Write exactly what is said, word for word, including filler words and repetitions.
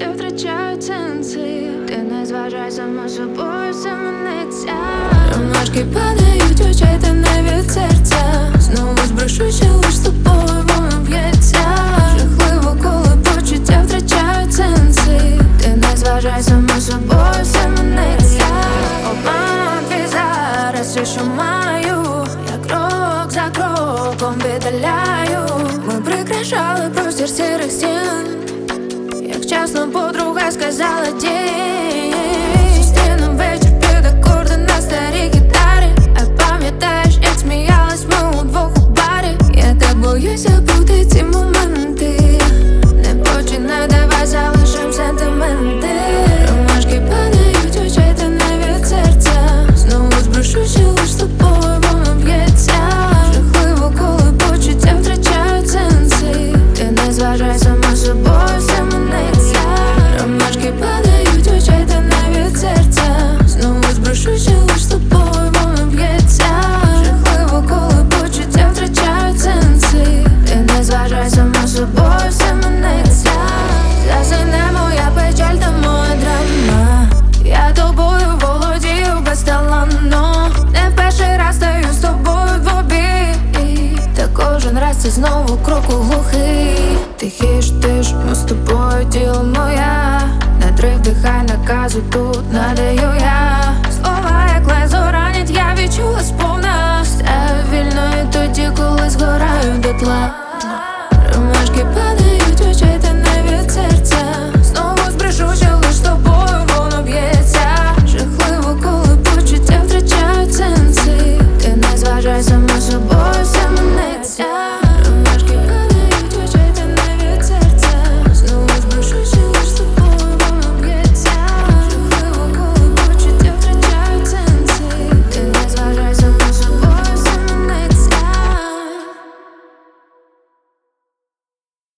втрачають сенси. Ти не зважай сама собою, самониця. Ромашки падають очей, та не від серця. Знову збрешуся, лиш з тобою воно б'ється. Жахливо, коли почуття втрачають сенси. Ти не зважай сама собою, самониця. Обман твій зараз все, що маю. Я крок за кроком віддаляю. Ми прикрашали простір сірих стін. Як чесно подруга сказала дій. Зустрінем вечір під акорди на старій гітарі. А пам'ятаєш, як сміялись ми удвох у барі. Я так боюся бути ці моменти. Не починай, давай залишим сентименти. Ромашки падають очей, та не від серця. Знову збрешуся, лиш з тобою воно б'ється. Жахливо, коли почуття втрачають сенси. Ти не зважай сама собою, самониця. Ромашки падають очей, та не від серця. Знову збрешуся, лиш з тобою воно б'ється. Жахливо, коли почуття втрачають сенси. Ти не зважай сама собою, самониця. Засине моя печаль та моя драма. Я тобою володію безталанно. Не в перший раз стаю з тобою двобій. Та кожен раз це знову крок у глухий. Тихіш, тиш, ми з тобою тіло моя. Не три вдихай, наказу тут надаю я. Слова як лезо ранять, я відчула сповна. Стаю вільною тоді, коли згораю дотла.